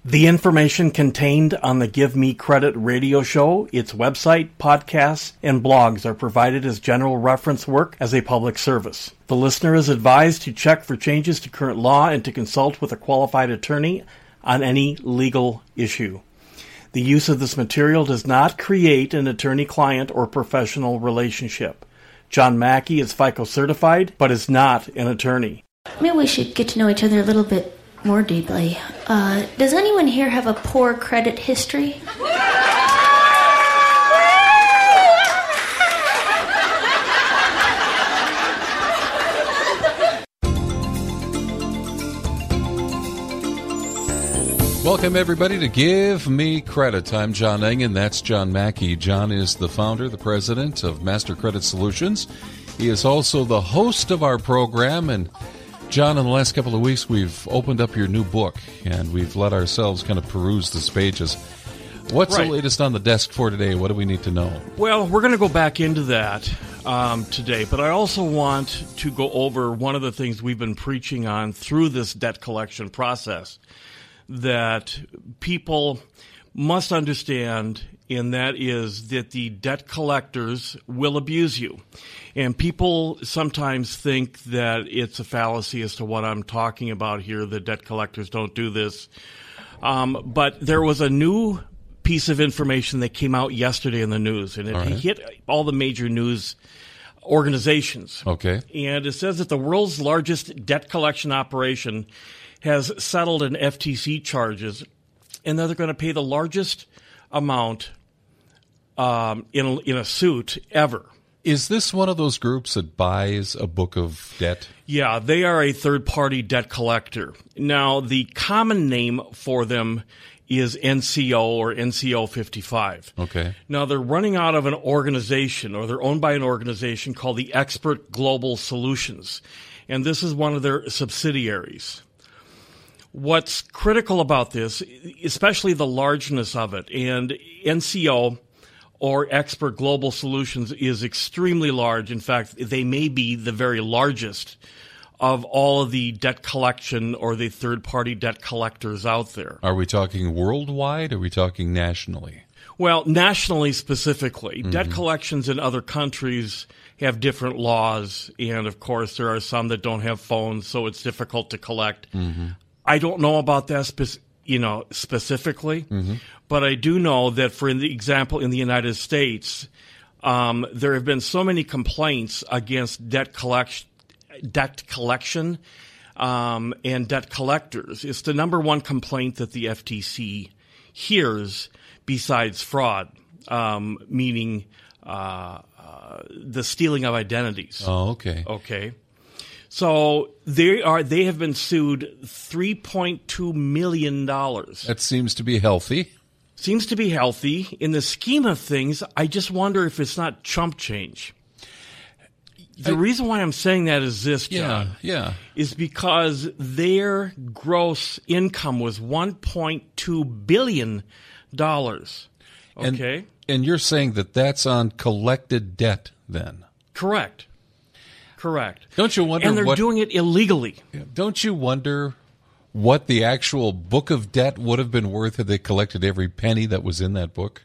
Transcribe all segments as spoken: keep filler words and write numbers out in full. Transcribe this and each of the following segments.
The information contained on the Give Me Credit radio show, its website, podcasts, and blogs are provided as general reference work as a public service. The listener is advised to check for changes to current law and to consult with a qualified attorney on any legal issue. The use of this material does not create an attorney-client or professional relationship. John Mackey is FICO certified, but is not an attorney. Maybe we should get to know each other a little bit more deeply. Uh, does anyone here have a poor credit history? Welcome, everybody, to Give Me Credit. I'm John Engen. That's John Mackey. John is the founder, the president of Master Credit Solutions. He is also the host of our program. And, John, in the last couple of weeks, we've opened up your new book, and we've let ourselves kind of peruse the pages. What's right. the latest on the desk for today? What do we need to know? Well, we're going to go back into that um, today, but I also want to go over one of the things we've been preaching on through this debt collection process that people must understand, and that is that the debt collectors will abuse you. And people sometimes think that it's a fallacy as to what I'm talking about here, the debt collectors don't do this. Um, but there was a new piece of information that came out yesterday in the news, and it right. hit all the major news organizations. Okay. And it says that the world's largest debt collection operation has settled in F T C charges, and they're going to pay the largest amount um, in, a, in a suit ever. Is this one of those groups that buys a book of debt? Yeah, they are a third-party debt collector. Now, the common name for them is N C O or N C O fifty-five. Okay. Now, they're running out of an organization, or they're owned by an organization called the Expert Global Solutions, and this is one of their subsidiaries. What's critical about this, especially the largeness of it, and N C O or Expert Global Solutions is extremely large. In fact, they may be the very largest of all of the debt collection or the third-party debt collectors out there. Are we talking worldwide, or are we talking nationally? Well, nationally specifically. Mm-hmm. Debt collections in other countries have different laws, and of course there are some that don't have phones, so it's difficult to collect. Mm-hmm. I don't know about that spe- you know, specifically, mm-hmm. but I do know that, for the example, in the United States, um, there have been so many complaints against debt collection, debt collection um, and debt collectors. It's the number one complaint that the F T C hears besides fraud, um, meaning uh, uh, the stealing of identities. Oh, okay. Okay. So they are. They have been sued three point two million dollars. That seems to be healthy. Seems to be healthy. In the scheme of things, I just wonder if it's not chump change. The I, reason why I'm saying that is this, John. Yeah, yeah. Is because their gross income was one point two billion dollars. Okay? And, and you're saying that that's on collected debt then? Correct. Correct. Don't you wonder And they're what, doing it illegally. Don't you wonder what the actual book of debt would have been worth had they collected every penny that was in that book?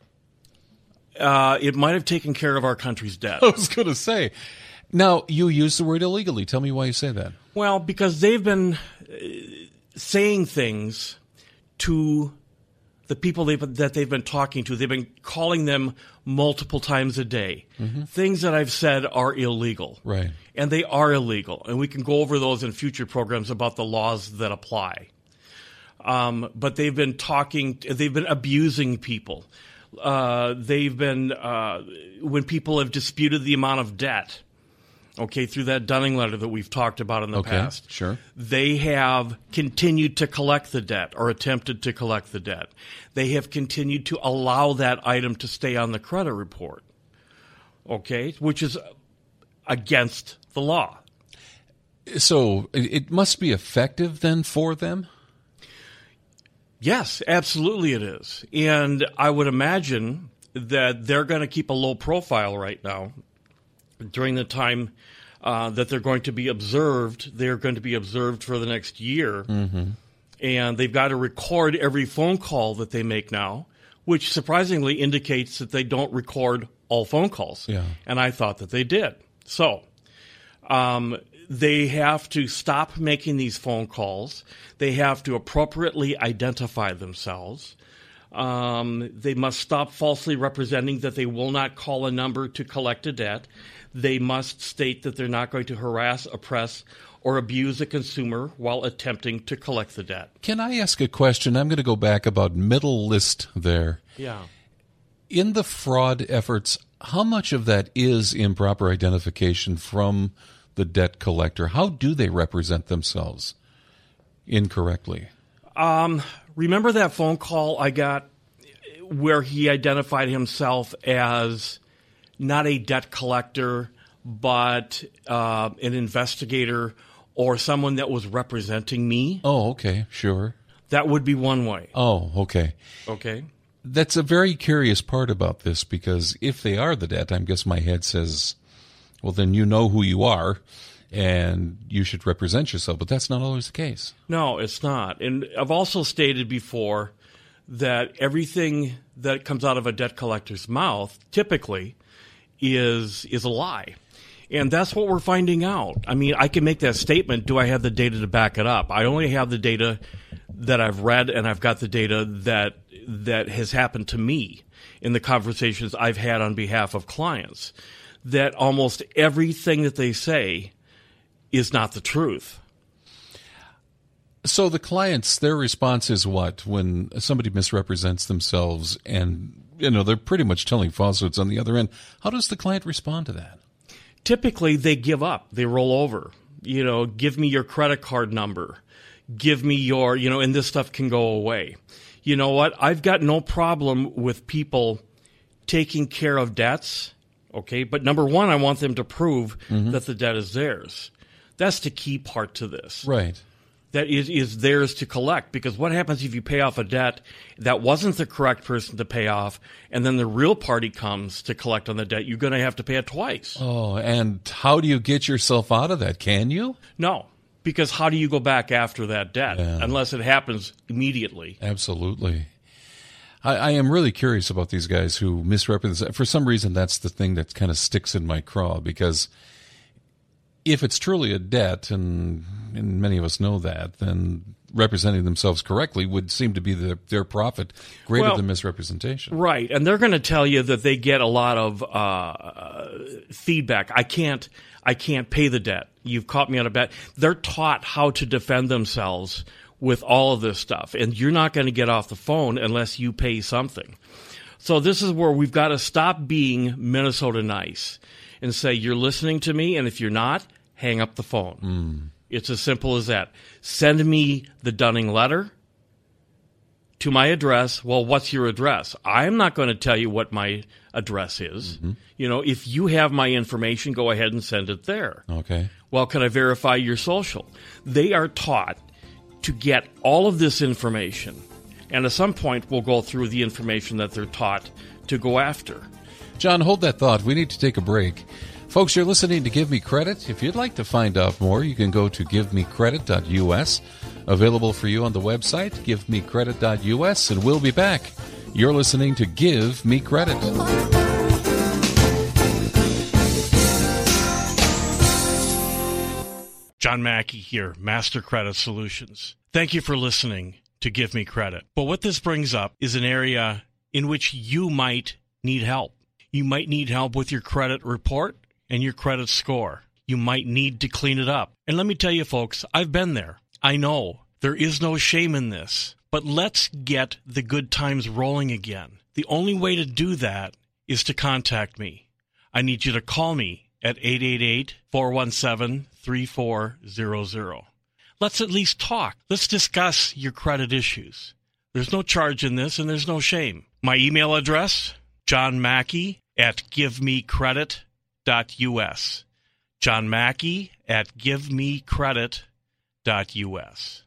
Uh, it might have taken care of our country's debt. I was going to say. Now, you use the word illegally. Tell me why you say that. Well, because they've been uh, saying things to the people they've, that they've been talking to. They've been calling them multiple times a day. Mm-hmm. Things that I've said are illegal. Right. And they are illegal. And we can go over those in future programs about the laws that apply. Um, but they've been talking, they've been abusing people. Uh, they've been, uh, when people have disputed the amount of debt, okay, through that Dunning letter that we've talked about in the okay, past. Sure. They have continued to collect the debt or attempted to collect the debt. They have continued to allow that item to stay on the credit report, okay, which is against the law. So it must be effective then for them? Yes, absolutely it is. And I would imagine that they're going to keep a low profile right now during the time uh, that they're going to be observed. They're going to be observed for the next year. Mm-hmm. And they've got to record every phone call that they make now, which surprisingly indicates that they don't record all phone calls. Yeah. And I thought that they did. So um, they have to stop making these phone calls. They have to appropriately identify themselves. Um, they must stop falsely representing that they will not call a number to collect a debt. They must state that they're not going to harass, oppress, or abuse a consumer while attempting to collect the debt. Can I ask a question? I'm going to go back about middle list there. Yeah. In the fraud efforts, how much of that is improper identification from the debt collector? How do they represent themselves incorrectly? Um, remember that phone call I got where he identified himself as not a debt collector, but uh, an investigator or someone that was representing me? Oh, okay, sure. That would be one way. Oh, okay. Okay. That's a very curious part about this, because if they are the debt, I guess my head says, well, then you know who you are and you should represent yourself. But that's not always the case. No, it's not. And I've also stated before that everything that comes out of a debt collector's mouth typically is is a lie. And that's what we're finding out. I mean, I can make that statement. Do I have the data to back it up? I only have the data that I've read, and I've got the data that that has happened to me in the conversations I've had on behalf of clients, that almost everything that they say is not the truth. So the clients, their response is what? When somebody misrepresents themselves and, you know, they're pretty much telling falsehoods on the other end, how does the client respond to that? Typically, they give up. They roll over. You know, give me your credit card number. Give me your, you know, and this stuff can go away. You know what? I've got no problem with people taking care of debts, okay? But number one, I want them to prove mm-hmm. that the debt is theirs. That's the key part to this. Right. That is, is theirs to collect. Because what happens if you pay off a debt that wasn't the correct person to pay off, and then the real party comes to collect on the debt? You're going to have to pay it twice. Oh, and how do you get yourself out of that? Can you? No, because how do you go back after that debt Yeah. unless it happens immediately? Absolutely. I, I am really curious about these guys who misrepresent. For some reason, that's the thing that kind of sticks in my craw, because if it's truly a debt, and, and many of us know that, then representing themselves correctly would seem to be the, their profit greater well, than misrepresentation. Right, and they're going to tell you that they get a lot of uh, feedback. I can't, I can't pay the debt. You've caught me on a bet. They're taught how to defend themselves with all of this stuff, and you're not going to get off the phone unless you pay something. So this is where we've got to stop being Minnesota nice and say, you're listening to me, and if you're not, hang up the phone. Mm. It's as simple as that. Send me the Dunning letter to my address. Well, what's your address? I'm not going to tell you what my address is. Mm-hmm. You know, if you have my information, go ahead and send it there. Okay. Well, can I verify your social? They are taught to get all of this information, and at some point we'll go through the information that they're taught to go after. John, hold that thought. We need to take a break. Folks, you're listening to Give Me Credit. If you'd like to find out more, you can go to give me credit dot u s. Available for you on the website, give me credit dot u s, and we'll be back. You're listening to Give Me Credit. John Mackey here, Master Credit Solutions. Thank you for listening to Give Me Credit. But what this brings up is an area in which you might need help. You might need help with your credit report and your credit score. You might need to clean it up. And let me tell you, folks, I've been there. I know there is no shame in this. But let's get the good times rolling again. The only way to do that is to contact me. I need you to call me at eight eight eight, four one seven, three four zero zero. Let's at least talk. Let's discuss your credit issues. There's no charge in this, and there's no shame. My email address, John Mackey at give me credit dot u s. John Mackey at give me credit dot u s.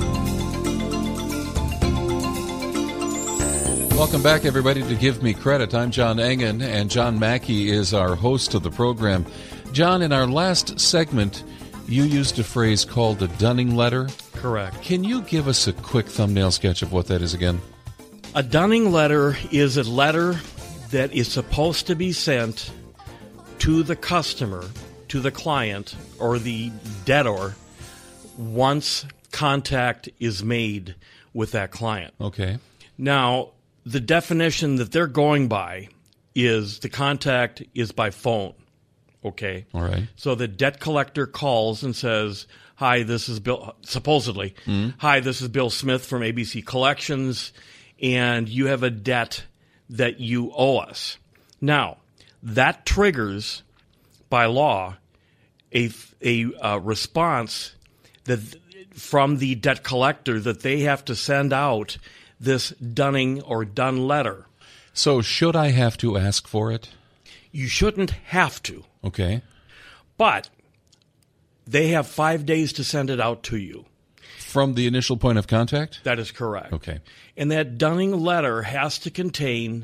Welcome back, everybody, to Give Me Credit. I'm John Engen, and John Mackey is our host of the program. John, in our last segment, you used a phrase called the Dunning letter. Correct. Can you give us a quick thumbnail sketch of what that is again? A dunning letter is a letter that is supposed to be sent to the customer, to the client, or the debtor once contact is made with that client. Okay. Now, the definition that they're going by is the contact is by phone. Okay. All right. So the debt collector calls and says, hi, this is Bill, supposedly, mm-hmm. hi, this is Bill Smith from A B C Collections, and you have a debt that you owe us. Now, that triggers, by law, a, a uh, response that from the debt collector that they have to send out this dunning or done letter. So should I have to ask for it? You shouldn't have to. Okay. But they have five days to send it out to you. From the initial point of contact? That is correct. Okay. And that dunning letter has to contain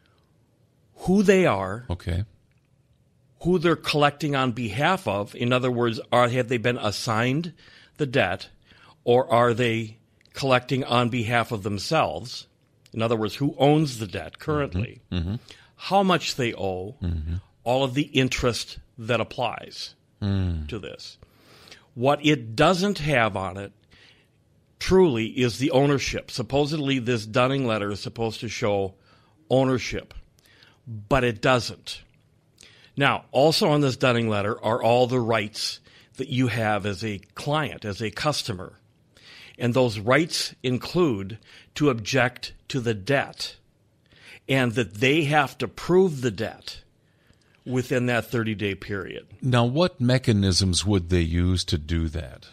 who they are, okay, who they're collecting on behalf of. In other words, are have they been assigned the debt, or are they collecting on behalf of themselves? In other words, who owns the debt currently, mm-hmm. Mm-hmm. how much they owe, mm-hmm. all of the interest that applies mm. to this. What it doesn't have on it truly is the ownership. Supposedly this dunning letter is supposed to show ownership, but it doesn't. Now, also on this dunning letter are all the rights that you have as a client, as a customer. And those rights include to object to the debt, and that they have to prove the debt within that thirty-day period. Now, what mechanisms would they use to do that?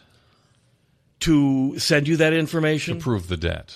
To send you that information? To prove the debt.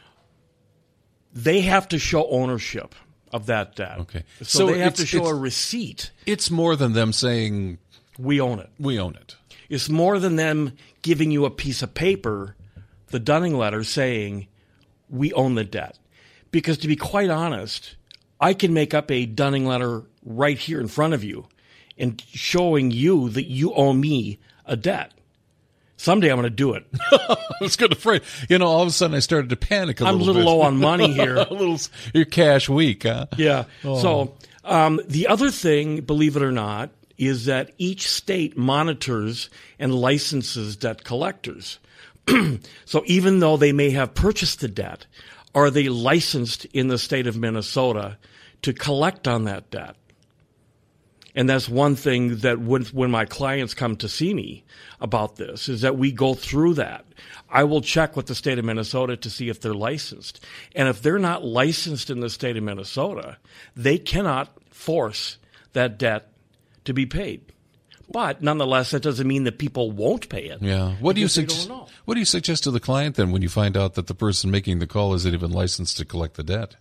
They have to show ownership of that debt. Okay. So, So they have it's- to show it's- a receipt. It's more than them saying, We own it. we own it. It's more than them giving you a piece of paper, the dunning letter, saying, we own the debt. Because to be quite honest, I can make up a dunning letter right here in front of you and showing you that you owe me a debt. Someday I'm going to do it. I was good afraid. You know, all of a sudden I started to panic a I'm a little little bit. low on money here. a little, you're cash weak, huh? Yeah. Oh. So um, the other thing, believe it or not, is that each state monitors and licenses debt collectors. So even though they may have purchased the debt, are they licensed in the state of Minnesota to collect on that debt? And that's one thing that when, when my clients come to see me about this, is that we go through that. I will check with the state of Minnesota to see if they're licensed. And if they're not licensed in the state of Minnesota, they cannot force that debt to be paid. But nonetheless, that doesn't mean that people won't pay it. Yeah. What do you because they suggest? don't know. What do you suggest to the client then when you find out that the person making the call isn't even licensed to collect the debt?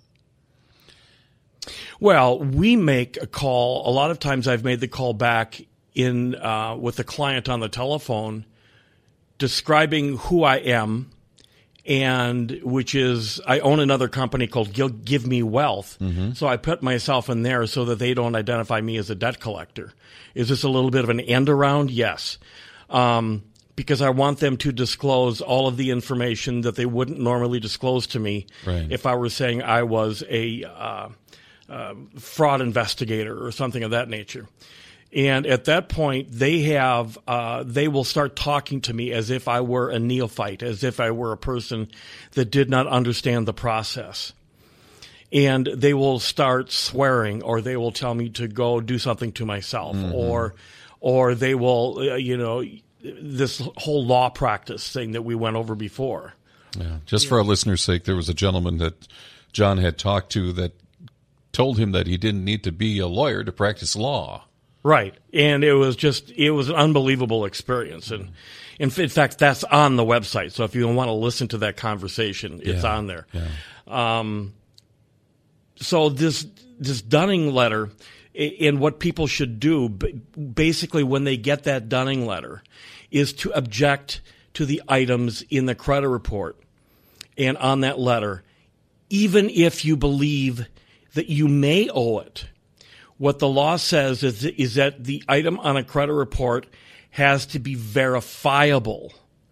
Well, we make a call. A lot of times I've made the call back in uh, with the client on the telephone describing who I am, and which is I own another company called Give, Give Me Wealth. Mm-hmm. So I put myself in there so that they don't identify me as a debt collector. Is this a little bit of an end around? Yes. Um, because I want them to disclose all of the information that they wouldn't normally disclose to me Right. if I were saying I was a uh, uh, fraud investigator or something of that nature. And at that point, they have uh, they will start talking to me as if I were a neophyte, as if I were a person that did not understand the process. And they will start swearing, or they will tell me to go do something to myself, mm-hmm. or or they will, uh, you know, this whole law practice thing that we went over before. Yeah. Just for our listeners' sake, there was a gentleman that John had talked to that told him that he didn't need to be a lawyer to practice law. Right. And it was just, it was an unbelievable experience. And in, in fact, that's on the website. So if you want to listen to that conversation, it's Yeah. on there. Yeah. Um, so this, this Dunning letter, and what people should do, basically when they get that Dunning letter, is to object to the items in the credit report and on that letter, even if you believe that you may owe it. What the law says is, is that the item on a credit report has to be verifiable.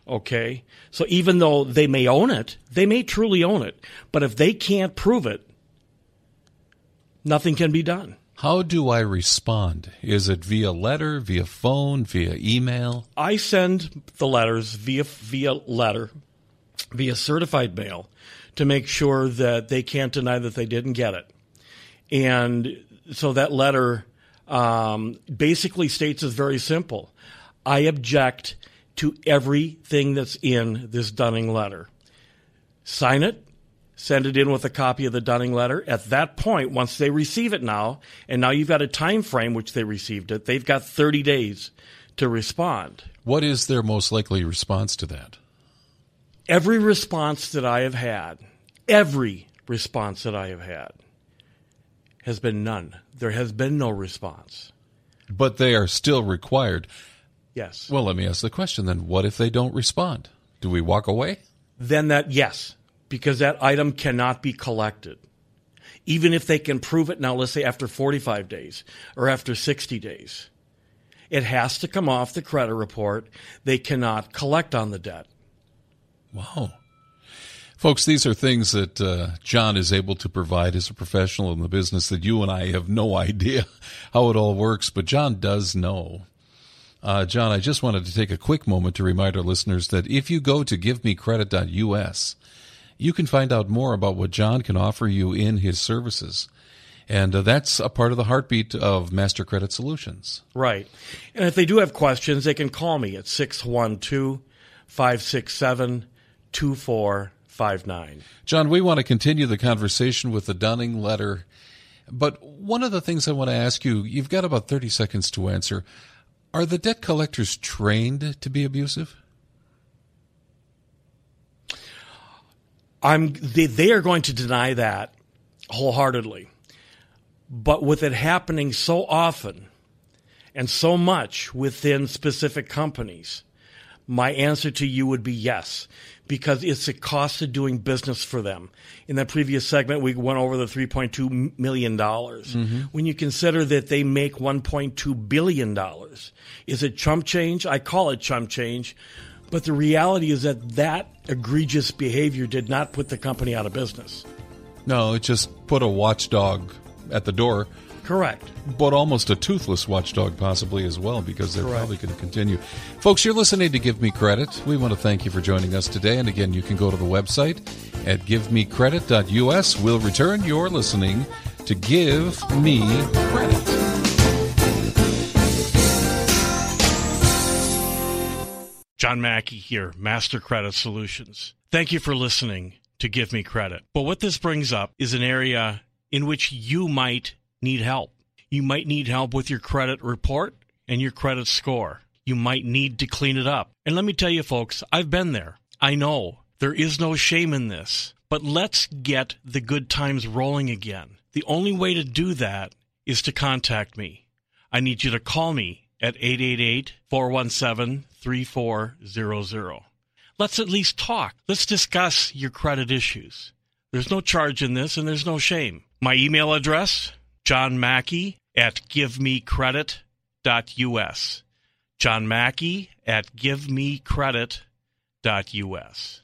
okay? So even though they may own it, they may truly own it, but if they can't prove it, nothing can be done. How do I respond? Is it via letter, via phone, via email? I send the letters via via letter, via certified mail, to make sure that they can't deny that they didn't get it. And so that letter um, basically states is very simple. I object to everything that's in this Dunning letter. Sign it. Send it in with a copy of the Dunning letter. At that point, once they receive it now, and now you've got a time frame which they received it, they've got thirty days to respond. What is their most likely response to that? Every response that I have had, every response that I have had has been none. There has been no response. But they are still required. Yes. Well, let me ask the question then. What if they don't respond? Do we walk away? Then that, yes. Because that item cannot be collected. Even if they can prove it now, let's say after forty-five days or after sixty days. It has to come off the credit report. They cannot collect on the debt. Wow. Folks, these are things that uh, John is able to provide as a professional in the business that you and I have no idea how it all works, but John does know. Uh, John, I just wanted to take a quick moment to remind our listeners that if you go to give me credit dot U S, you can find out more about what John can offer you in his services. And uh, that's a part of the heartbeat of Master Credit Solutions. Right. And if they do have questions, they can call me at six one two, five six seven, two four five nine. John, we want to continue the conversation with the Dunning letter. But one of the things I want to ask you, you've got about thirty seconds to answer. Are the debt collectors trained to be abusive? I'm, they, they are going to deny that wholeheartedly. But with it happening so often and so much within specific companies, my answer to you would be yes, because it's a cost of doing business for them. In that previous segment, we went over the three point two million dollars. Mm-hmm. When you consider that they make one point two billion dollars, is it chump change? I call it chump change. But the reality is that that egregious behavior did not put the company out of business. No, it just put a watchdog at the door. Correct. But almost a toothless watchdog possibly as well, because they're Correct. probably going to continue. Folks, you're listening to Give Me Credit. We want to thank you for joining us today. And again, you can go to the website at give me credit dot U S. We'll return. You're listening to Give Me Credit. John Mackey here, Master Credit Solutions. Thank you for listening to Give Me Credit. But what this brings up is an area in which you might need help. You might need help with your credit report and your credit score. You might need to clean it up. And let me tell you, folks, I've been there. I know there is no shame in this. But let's get the good times rolling again. The only way to do that is to contact me. I need you to call me at eight eight eight, four one seven, three four zero zero. Let's at least talk. Let's discuss your credit issues. There's no charge in this, and there's no shame. My email address, John Mackey at give me credit dot U S. John Mackey at give me credit dot U S.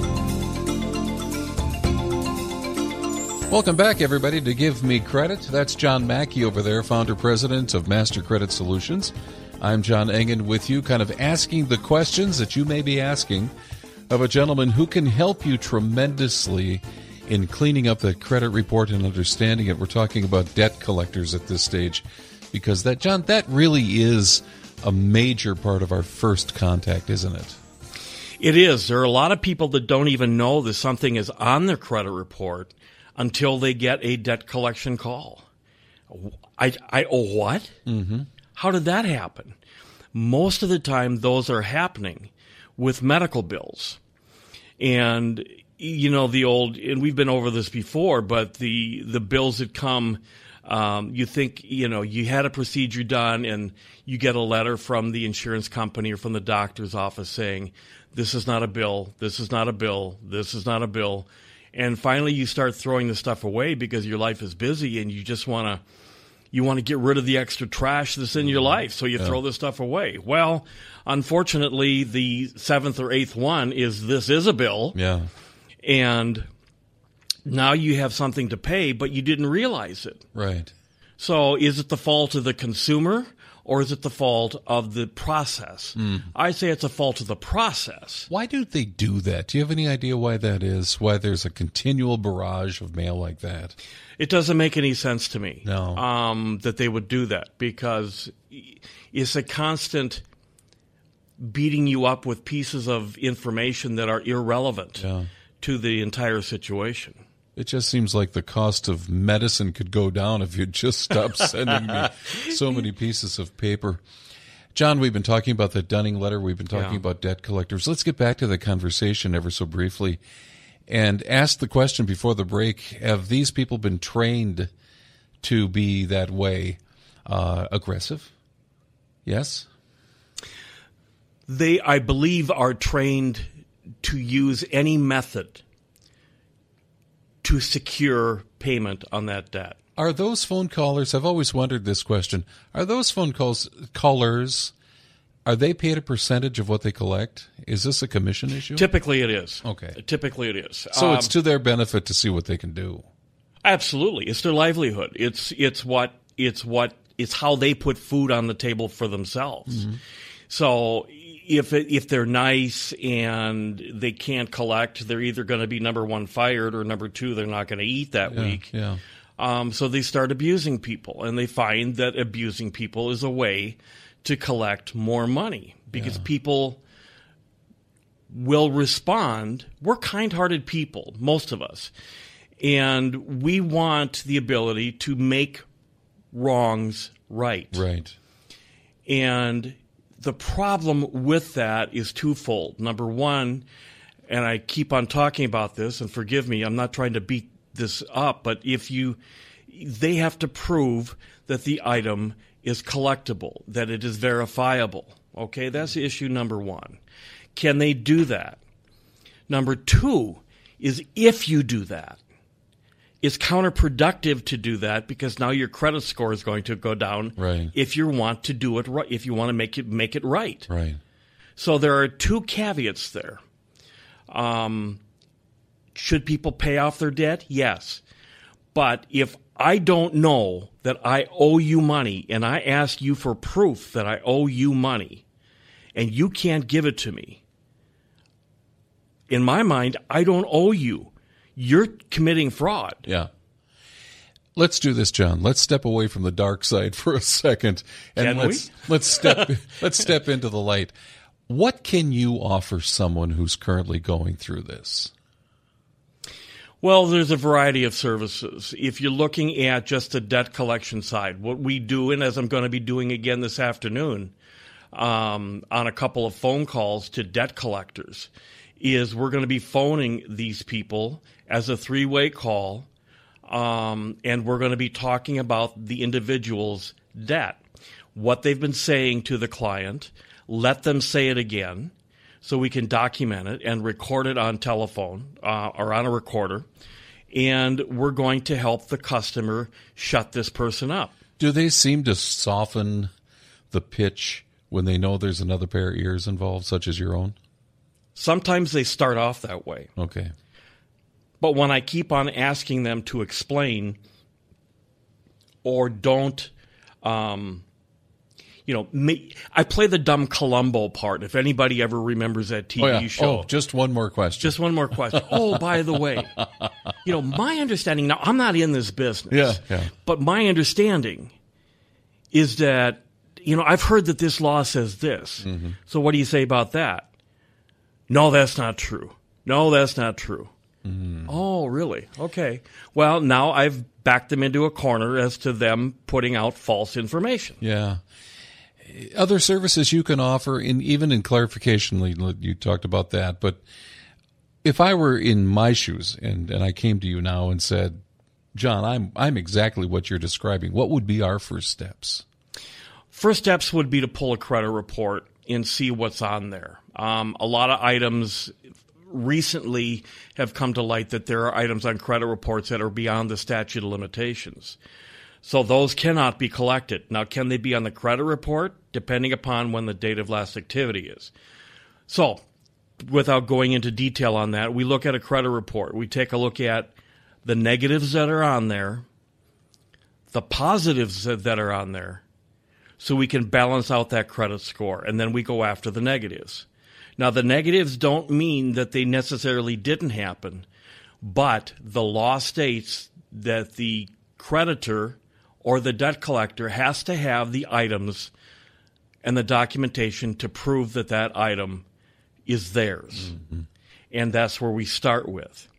Welcome back, everybody, to Give Me Credit. That's John Mackey over there, founder-president of Master Credit Solutions. I'm John Engen with you, kind of asking the questions that you may be asking of a gentleman who can help you tremendously in cleaning up that credit report and understanding it. We're talking about debt collectors at this stage because, that, John, that really is a major part of our first contact, isn't it? It is. There are a lot of people that don't even know that something is on their credit report until they get a debt collection call. I, I oh, what? Mm-hmm. How did that happen? Most of the time, those are happening with medical bills. And, you know, the old, and we've been over this before, but the, the bills that come, um, you think, you know, you had a procedure done and you get a letter from the insurance company or from the doctor's office saying, this is not a bill, this is not a bill, this is not a bill. And finally, you start throwing the stuff away because your life is busy and you just want to you want to get rid of the extra trash that's in your life, so you yeah. throw this stuff away. Well, unfortunately, the seventh or eighth one is this is a bill. Yeah. And now you have something to pay, but you didn't realize it. Right. So is it the fault of the consumer or is it the fault of the process? Mm. I say it's a fault of the process. Why do they do that? Do you have any idea why that is? Why there's a continual barrage of mail like that? It doesn't make any sense to me no. um, that they would do that, because it's a constant beating you up with pieces of information that are irrelevant yeah. to the entire situation. It just seems like the cost of medicine could go down if you'd just stop sending me so many pieces of paper. John, we've been talking about the Dunning letter. We've been talking yeah. about debt collectors. Let's get back to the conversation ever so briefly and ask the question before the break. Have these people been trained to be that way, uh, aggressive? Yes? They, I believe, are trained to use any method to secure payment on that debt. Are those phone callers, I've always wondered this question, are those phone calls callers, are they paid a percentage of what they collect? Is this a commission issue? Typically it is. Okay. Typically it is. So um, it's to their benefit to see what they can do. Absolutely. It's their livelihood. It's it's what it's what it's how they put food on the table for themselves. Mm-hmm. So if it, if they're nice and they can't collect, they're either going to be, number one, fired, or number two, they're not going to eat that yeah, week. Yeah. Um, so they start abusing people, and they find that abusing people is a way to collect more money, because yeah. people will respond. We're kind-hearted people, most of us, and we want the ability to make wrongs right. Right. And the problem with that is twofold. Number one, and I keep on talking about this, and forgive me, I'm not trying to beat this up, but if you, they have to prove that the item is collectible, that it is verifiable. Okay, that's issue number one. Can they do that? Number two is, if you do that, it's counterproductive to do that, because now your credit score is going to go down. Right. If you want to do it right, if you want to make it make it right. Right. So there are two caveats there. Um, should people pay off their debt? Yes. But if I don't know that I owe you money, and I ask you for proof that I owe you money, and you can't give it to me, in my mind, I don't owe you. You're committing fraud. Yeah. Let's do this, John. Let's step away from the dark side for a second, and Can let's we? let's step let's step into the light. What can you offer someone who's currently going through this? Well, there's a variety of services. If you're looking at just the debt collection side, what we do, and as I'm going to be doing again this afternoon um, on a couple of phone calls to debt collectors, is we're going to be phoning these people as a three-way call, um, and we're going to be talking about the individual's debt, what they've been saying to the client, let them say it again, so we can document it and record it on telephone uh, or on a recorder, and we're going to help the customer shut this person up. Do they seem to soften the pitch when they know there's another pair of ears involved, such as your own? Sometimes they start off that way. Okay. But when I keep on asking them to explain, or don't, um, you know, me, I play the dumb Columbo part, if anybody ever remembers that T V oh, yeah. show. Oh, just one more question. Just one more question. Oh, by the way, you know, my understanding, now I'm not in this business, yeah, yeah. but my understanding is that, you know, I've heard that this law says this. Mm-hmm. So what do you say about that? No, that's not true. No, that's not true. Mm. Oh, really? Okay. Well, now I've backed them into a corner as to them putting out false information. Yeah. Other services you can offer, in even in clarification, you talked about that, but if I were in my shoes and, and I came to you now and said, John, I'm I'm exactly what you're describing, what would be our first steps? First steps would be to pull a credit report and see what's on there. Um, a lot of items recently have come to light that there are items on credit reports that are beyond the statute of limitations. So those cannot be collected. Now, can they be on the credit report? Depending upon when the date of last activity is. So, without going into detail on that, we look at a credit report. We take a look at the negatives that are on there, the positives that are on there, so we can balance out that credit score, and then we go after the negatives. Now, the negatives don't mean that they necessarily didn't happen, but the law states that the creditor or the debt collector has to have the items and the documentation to prove that that item is theirs. Mm-hmm. And that's where we start with.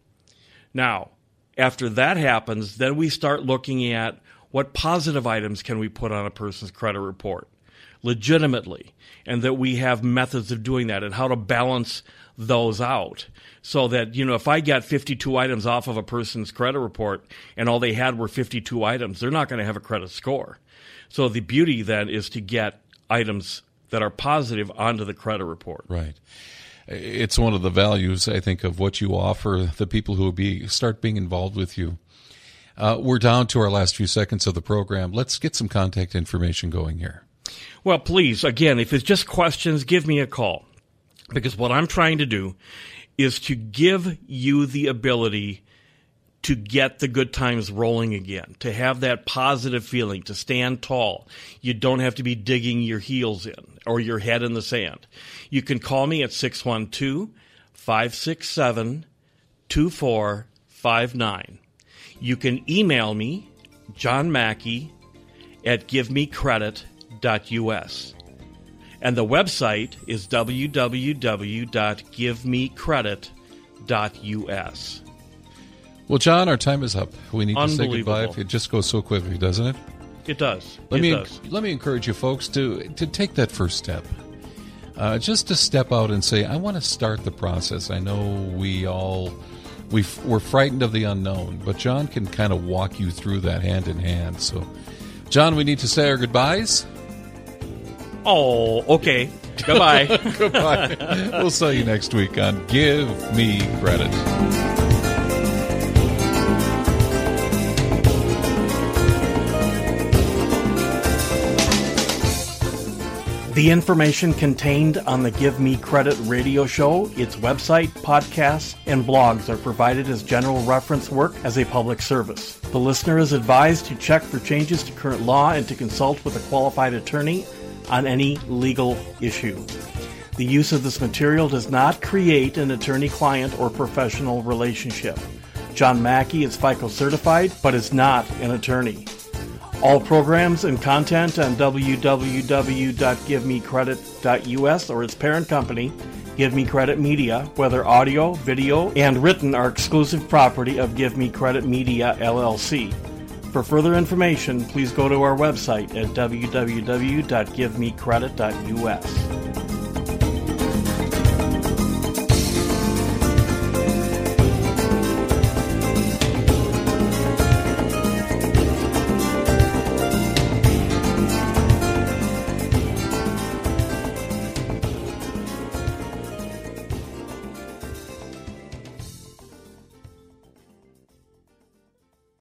Now, after that happens, then we start looking at what positive items can we put on a person's credit report legitimately, and that we have methods of doing that and how to balance those out so that, you know, if I get fifty-two items off of a person's credit report and all they had were fifty-two items, they're not going to have a credit score. So the beauty then is to get items that are positive onto the credit report. Right. It's one of the values, I think, of what you offer the people who will be start being involved with you. Uh, we're down to our last few seconds of the program. Let's get some contact information going here. Well, please, again, if it's just questions, give me a call. Because what I'm trying to do is to give you the ability to get the good times rolling again, to have that positive feeling, to stand tall. You don't have to be digging your heels in or your head in the sand. You can call me at six one two, five six seven, two four five nine. You can email me, John Mackey, at give me credit dot U S. And the website is w w w dot give me credit dot U S. Well, John, our time is up. We need to say goodbye. It just goes so quickly, doesn't it? It does. Let it me does. let me encourage you folks to to take that first step. Uh, just to step out and say, I want to start the process. I know we all we we're frightened of the unknown, but John can kind of walk you through that hand in hand. So, John, we need to say our goodbyes. Oh, okay. Goodbye. Goodbye. We'll see you next week on Give Me Credit. The information contained on the Give Me Credit radio show, its website, podcasts, and blogs are provided as general reference work as a public service. The listener is advised to check for changes to current law and to consult with a qualified attorney on any legal issue. The use of this material does not create an attorney-client or professional relationship. John Mackey is FICO certified, but is not an attorney. All programs and content on w w w dot give me credit dot U S or its parent company, Give Me Credit Media, whether audio, video, and written, are exclusive property of Give Me Credit Media, L L C. For further information, please go to our website at w w w dot give me credit dot U S.